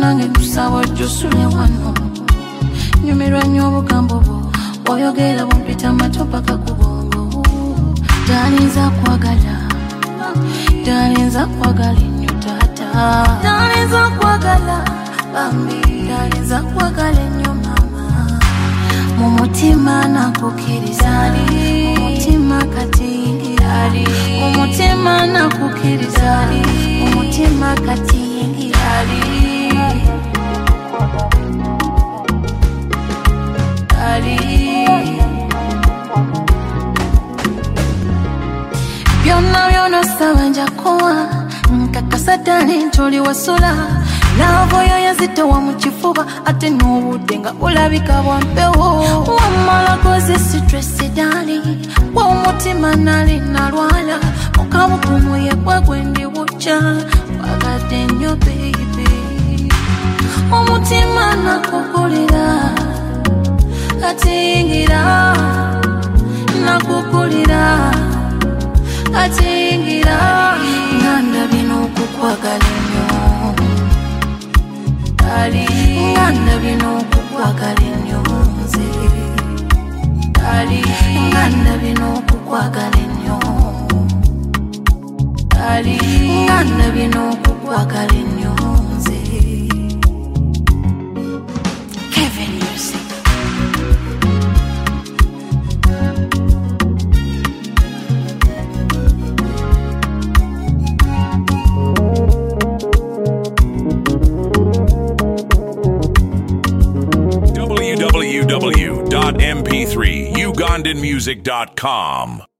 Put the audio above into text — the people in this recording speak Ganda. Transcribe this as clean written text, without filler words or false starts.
nange nkusaba ojjusule wano nyumirwa nnyo obugambo bwo oyogera bumpita amato paka ku bongo dalinza kwagala nnyo taata dalinza kwagala bambi dalinza kwagala nnyo mama mu mutima nakukiriza mu mutima katiyingira mu mutima nakukiriza mu mutima katiyingira byonna saba njakowa nkakasa ddala nti oli wasula laavo yo yazitowa mu kifuba ate n'obudde nga bulabika bwa mpewo wamala koze sitresi dali w'omutima nali nalwala mukabukumu yegwa gwe ndi bukya wagadde nnyo beibi omutima nakugulira atiyingira nakugulira atiyingira nganda bino okukwagala ennyo nganda bino okukwagala ennyo nze nganda bino okukwagala ennyo nganda bino okukwagala ennyo nze Kevin Music www.mp3ugandanmusic.com